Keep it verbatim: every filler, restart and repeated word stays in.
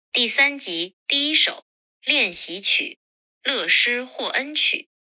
第三集第一首练习曲《乐师获恩曲》。